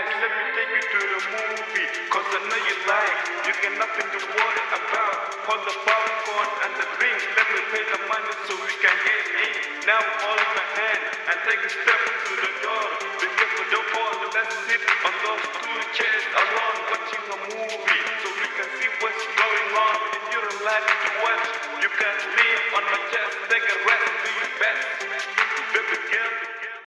nice, let me take you to the movie, cause I know you like, you got nothing to worry about. Hold the popcorn and the drinks, let me pay the money so we can get in. Now hold my hand and take a step to the door, because